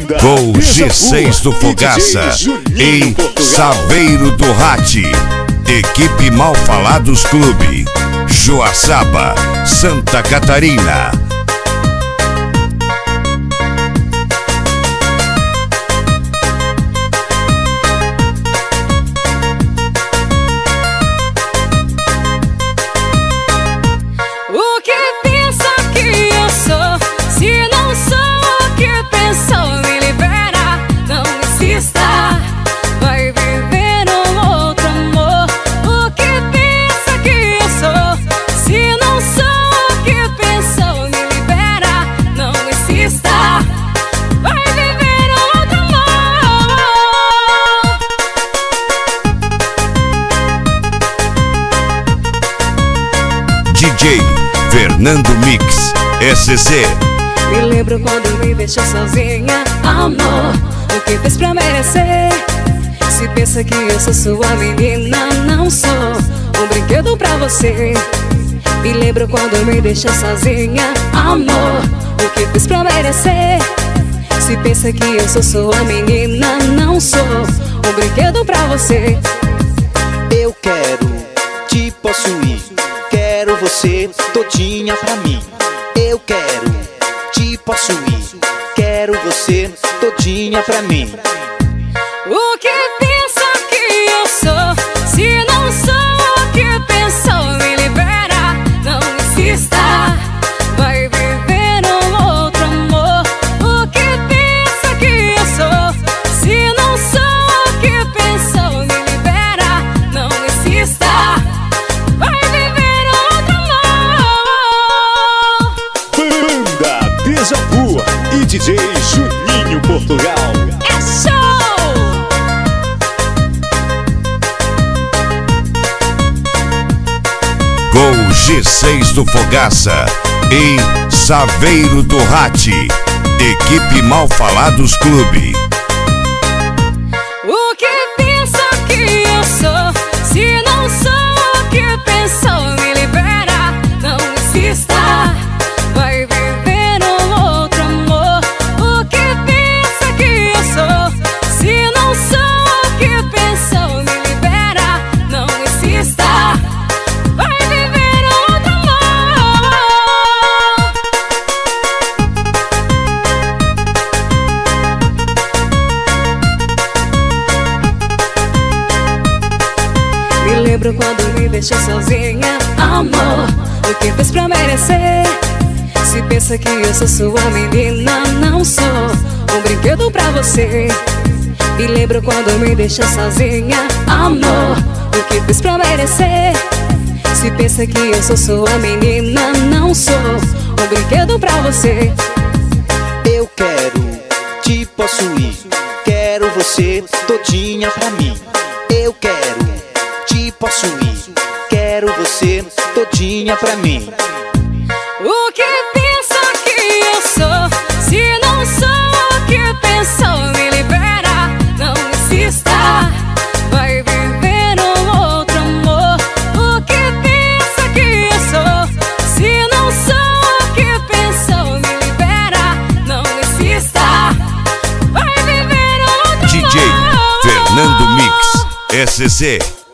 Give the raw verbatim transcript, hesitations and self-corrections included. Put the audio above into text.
Gol G seis do Fogaça em Saveiro do Rati. Equipe Mal Falados Clube, Joaçaba, Santa Catarina. O que pensa que eu sou? Se não sou o que pensou, me libera, não insista. Vai viver um outro amor. O que pensa que eu sou? Se não sou o que pensou, me libera, não insista. Vai viver outro amor. D J Fernando Mix, S C. Me lembro quando me deixou sozinha, amor. O que fez pra merecer? Se pensa que eu sou sua menina, não sou um brinquedo pra você. Me lembro quando me deixou sozinha, amor. O que fez pra merecer? Se pensa que eu sou sua menina, não sou um brinquedo pra você. Eu quero te possuir, quero você todinha pra mim. Eu quero te possuir, quero você todinha pra mim. O que pensa que eu sou? Se não sou o que pensou, me libera, não insista. Vai viver um outro amor. O que pensa que eu sou? Se não sou o que pensou, me libera, não insista. Vai viver outro amor. Banda Deja Vu e D J Juninho Portugal. É show! Gol G seis do Fogaça em Saveiro do Rati. Equipe Mal Falados Clube. O que pensa que eu sou? Se não sou o que pensou, me libera, não insista. Vai viver um outro amor. O que pensa que eu sou? Se não sou o que pensou, me libera, não insista. Vai viver outro amor. Me lembro quando me deixou sozinha, amor. O que fez pra merecer? Se pensa que eu sou sua menina, não sou um brinquedo pra você. Me lembro quando me deixou sozinha, amor. O que fez pra merecer? Se pensa que eu sou sua menina, não sou um brinquedo pra você. Eu quero te possuir, quero você todinha pra mim. Eu quero te possuir, quero você todinha pra mim. O que pensa que eu sou? Se não sou o que pensou, me libera, não insista. Vai viver um outro amor. O que pensa que eu sou? Se não sou o que pensou, me libera, não insista. Vai viver outro D J amor. Fernando Mix, S C.